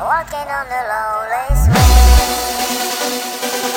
walking on the lawless way.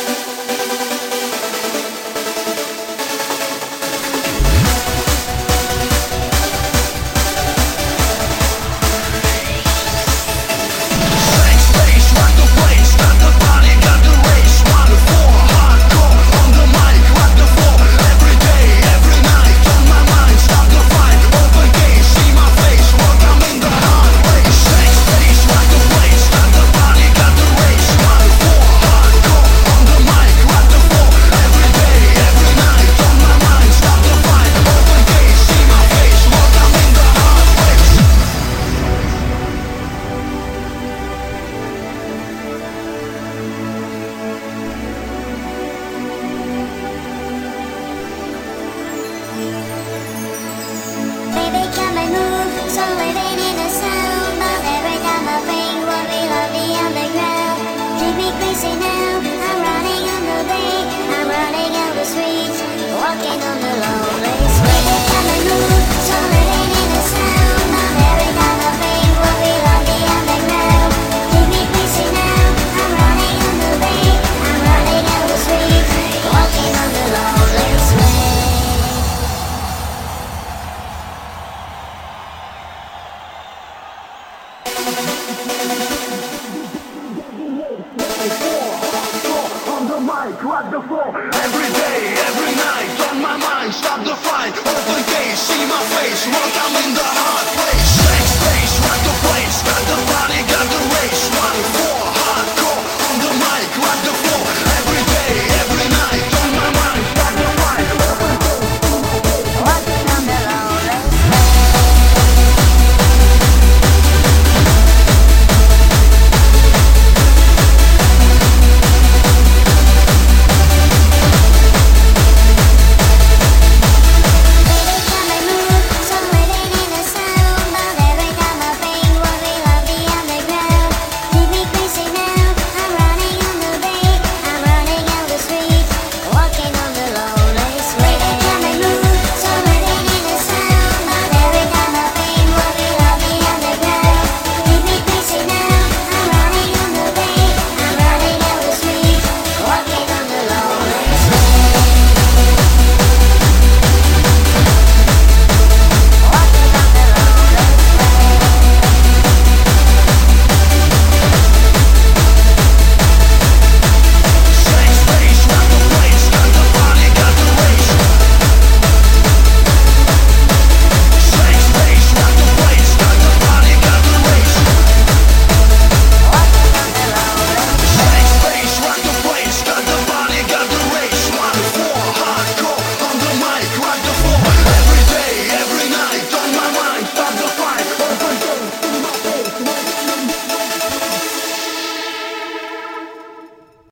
Rock the floor, every day, every night, on my mind, stop the fight, open case, see my face, welcome in the hard place, next space, rock the place, got the body, got